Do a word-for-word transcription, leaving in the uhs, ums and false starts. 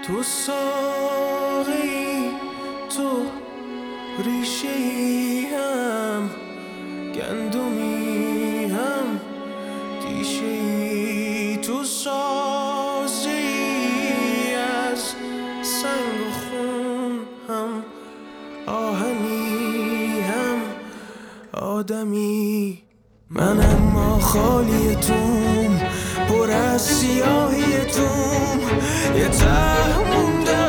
تو ساقی، تو ریشه‌ای هم گندمی هم دیشه‌ای، تو سازی از سنگ و خون هم آهنی هم آدمی. من اما خالی توم، پر از سیاهی توم، یه ته موندم